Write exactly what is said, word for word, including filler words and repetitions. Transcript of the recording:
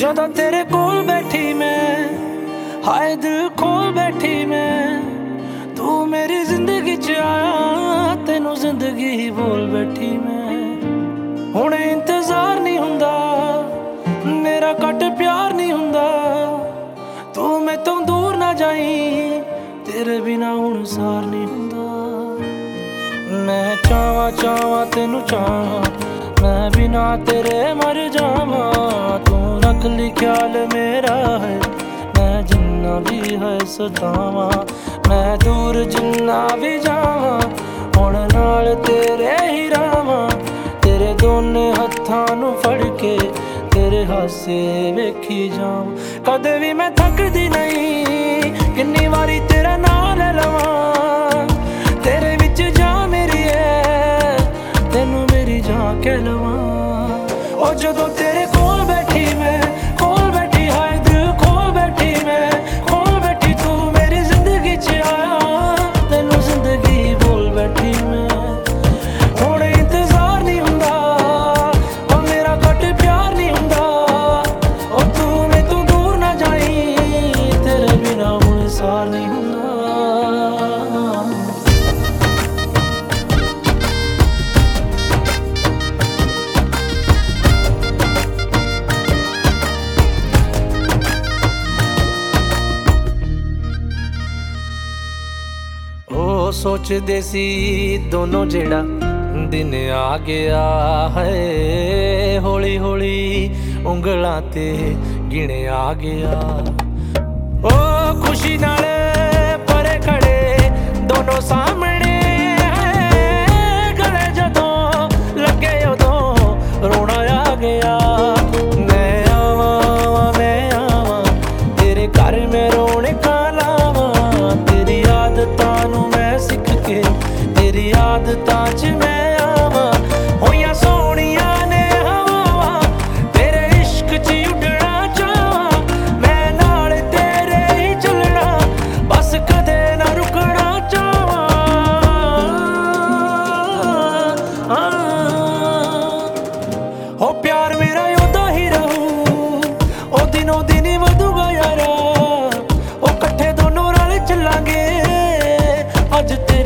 ਜਦੋਂ ਤੇਰੇ ਕੋਲ ਬੈਠੀ ਮੈਂ, ਹਾਏ ਦਿਲ ਖੋਲ ਬੈਠੀ ਮੈਂ। ਤੂੰ ਮੇਰੀ ਜ਼ਿੰਦਗੀ ਚ ਆਇਆ, ਤੈਨੂੰ ਜ਼ਿੰਦਗੀ ਹੀ ਬੋਲ ਬੈਠੀ ਮੈਂ। ਹੁਣ ਇੰਤਜ਼ਾਰ ਨਹੀਂ ਹੁੰਦਾ ਮੇਰਾ, ਘੱਟ ਪਿਆਰ ਨਹੀਂ ਹੁੰਦਾ। ਤੂੰ ਮੈਥੋਂ ਦੂਰ ਨਾ ਜਾਈਂ, ਤੇਰੇ ਬਿਨਾ ਹੁਣ ਸਾਰ ਨਹੀਂ ਹੁੰਦਾ। ਮੈਂ ਚਾਹਵਾਂ ਚਾਹਵਾਂ ਤੈਨੂੰ ਚਾਹਾਂ, ਮੈਂ ਬਿਨਾ ਤੇਰੇ ਮਰ ਜਾਵਾਂ। ਤੂੰ ਰੱਖ ਲਈ ਖਿਆਲ ਮੇਰਾ ਹੈ, ਮੈਂ ਜਿੰਨਾ ਵੀ ਹੈ ਸਤਾਵਾਂ। ਮੈਂ ਦੂਰ ਜਿੰਨਾ ਵੀ ਜਾਵਾਂ, ਹੁਣ ਨਾਲ ਤੇਰੇ ਹੀ ਰਾਵਾਂ। ਤੇਰੇ ਦੋਨੇ ਹੱਥਾਂ ਨੂੰ ਫੜ ਕੇ ਤੇਰੇ ਹਾਸੇ ਵੇਖੀ ਜਾਵਾਂ। ਕਦੇ ਵੀ ਮੈਂ ਥੱਕਦੀ ਨਹੀਂ, ਕਿੰਨੀ ਵਾਰੀ ਤੇਰਾ ਨਾਂ ਲੈ ਲਵਾਂ। ਤੇਰੇ ਵਿੱਚ ਜਾਨ ਮੇਰੀ ਹੈ, ਤੈਨੂੰ ਮੇਰੀ ਜਾਨ ਕਹਿ ਲਵਾਂ। ਉਹ ਜਦੋਂ ਤੇਰੇ ਕੋਲ ਬੈਠੀ ਮੈਂ, ਕੋਲ ਬੈਠੀ ਹਾਏ ਦਿਲ ਖੋਲ ਬੈਠੀ ਮੈਂ, ਖੋਲ ਬੈਠੀ। ਤੂੰ ਮੇਰੀ ਜ਼ਿੰਦਗੀ ਚ ਆਇਆ, ਤੈਨੂੰ ਜ਼ਿੰਦਗੀ ਬੋਲ ਬੈਠੀ ਮੈਂ। ਹੁਣ ਇੰਤਜ਼ਾਰ ਨਹੀਂ ਹੁੰਦਾ ਉਹ ਮੇਰਾ, ਘੱਟ ਪਿਆਰ ਨਹੀਂ ਹੁੰਦਾ। ਉਹ ਤੂੰ ਮੈਥੋਂ ਦੂਰ ਨਾ ਜਾਈਂ, ਤੇਰੇ ਬਿਨਾ ਹੁਣ ਸਾਰ ਨਹੀਂ ਹੁੰਦਾ। ਸੋਚਦੇ ਸੀ ਦੋਨੋਂ ਜਿਹੜਾ ਦਿਨ ਆ ਗਿਆ ਹੈ, ਹੌਲੀ ਹੌਲੀ ਉਂਗਲਾਂ ਤੇ ਗਿਣਿਆ ਗਿਆ। ਉਹ ਖੁਸ਼ੀ ਨਾਲ ਪਰੇ ਖੜੇ ਦੋਨੋਂ ਸਾਹਮਣੇ ਹੈ, ਗਲੇ ਜਦੋਂ ਲੱਗੇ ਉਦੋਂ ਰੋਣਾ ਆ ਗਿਆ। ਮੈਂ ਆਵਾਂ ਮੈਂ ਆਵਾਂ ਤੇਰੇ ਘਰ ਮੈਂ ਰੌਣਕਾਂ ਲਾਵਾਂ। ਤੇਰੀ ਆਦਤਾਂ ਨੂੰ ਸਿੱਖ ਕੇ ਤੇਰੀ ਆਦਤਾਂ ਚ ਮੈਂ ਆਵਾਂ। ਹੋਈਆਂ ਸੋਹਣੀਆਂ ਨੇ ਹਵਾਵਾਂ, ਤੇਰੇ ਇਸ਼ਕ ਚ ਉੱਡਣਾ ਚਾਹਾਂ। ਮੈਂ ਨਾਲ ਤੇਰੇ ਹੀ ਚੱਲਣਾ, ਬਸ ਕਦੇ ਨਾ ਰੁਕਣਾ ਚਾਹਾਂ। ਹੋ ਪਿਆਰ ਮੇਰਾ ਉਦਾਂ ਹੀ ਰਹੂ, ਉਹ ਦਿਨੋਂ ਦਿਨ ਹੀ ਵਧੂਗਾ ਯਾਰਾ। ਉਹ ਇਕੱਠੇ ਦੋਨੋਂ ਰਲ ਚੱਲਾਂਗੇ ਅੱਜ ਤੇ